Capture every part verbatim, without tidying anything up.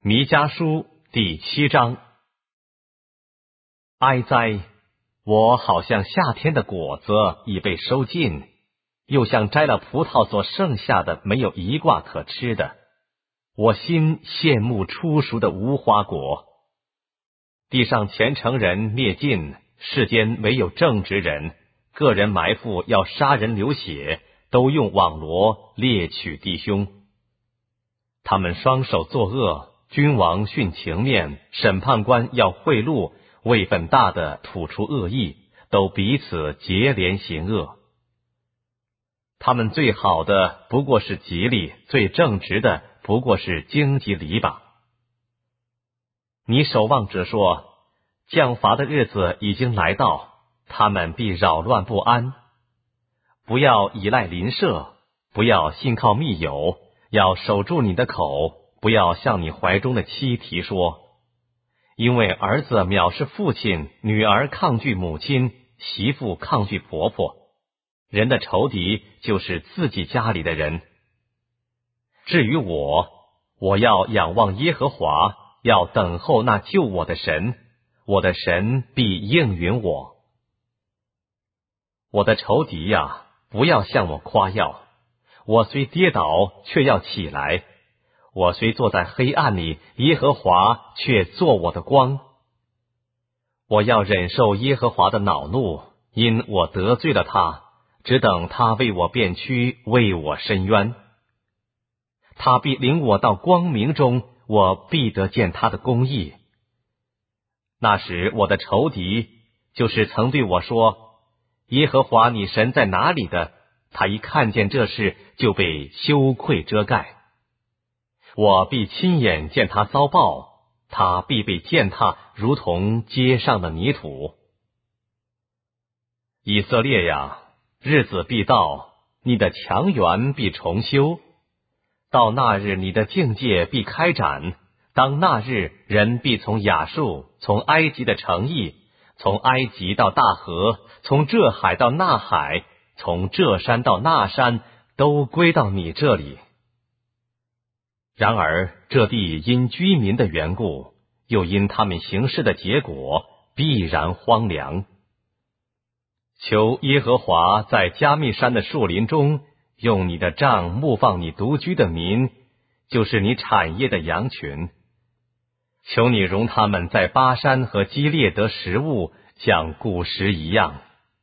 弥迦书第七章。哀哉！我好像夏天的果子已被收尽，又像摘了葡萄所剩下的没有一挂可吃的。我心羡慕初熟的无花果。地上虔诚人灭尽，世间唯有正直人，个人埋伏要杀人流血，都用网罗猎取弟兄。他们双手作恶，君王徇情面，审判官要贿赂，位分大的吐出恶意，都彼此结连行恶。他们最好的不过是吉利，最正直的不过是荆棘篱笆。你守望者说，降罚的日子已经来到，他们必扰乱不安。不要依赖邻舍，不要信靠密友，要守住你的口，不要向你怀中的妻提说。因为儿子藐视父亲，女儿抗拒母亲，媳妇抗拒婆婆。人的仇敌就是自己家里的人。至于我，我要仰望耶和华，要等候那救我的神，我的神必应允我。我的仇敌呀，不要向我夸耀。我虽跌倒，却要起来；我虽坐在黑暗里，耶和华却做我的光。我要忍受耶和华的恼怒，因我得罪了他，只等他为我辩屈，为我伸冤。他必领我到光明中，我必得见他的公义。那时我的仇敌，就是曾对我说，耶和华你神在哪里的，他一看见这事，就被羞愧遮盖。我必亲眼见他遭报，他必被践踏，如同街上的泥土。以色列呀，日子必到，你的墙垣必重修。到那日，你的境界必开展。当那日，人必从亚述，从埃及的城邑，从埃及到大河，从这海到那海，从这山到那山，都归到你这里。然而这地因居民的缘故，又因他们行事的结果，必然荒凉。求耶和华在加密山的树林中，用你的杖牧放你独居的民，就是你产业的羊群。求你容他们在巴山和基列得食物，像古时一样。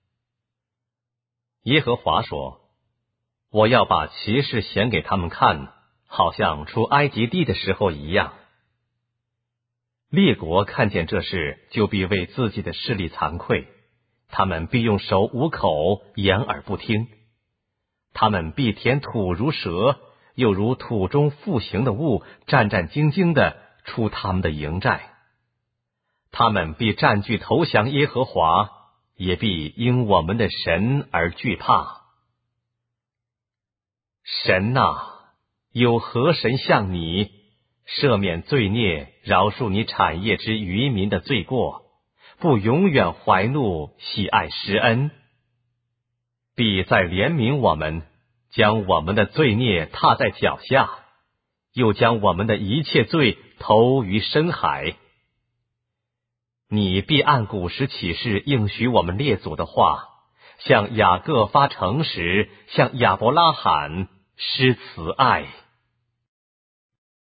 耶和华说，我要把奇事显给他们看，好像出埃及地的时候一样。列国看见这事，就必为自己的势力惭愧，他们必用手捂口，掩耳不听。他们必填土如蛇，又如土中复行的物，战战兢兢地出他们的营寨。他们必占据投降耶和华，也必因我们的神而惧怕。神啊，有何神像你，赦免罪孽，饶恕你产业之渔民的罪过，不永远怀怒，喜爱施恩，必再怜悯我们，将我们的罪孽踏在脚下，又将我们的一切罪投于深海。你必按古时起誓应许我们列祖的话，向雅各发诚实，向亚伯拉罕施慈爱。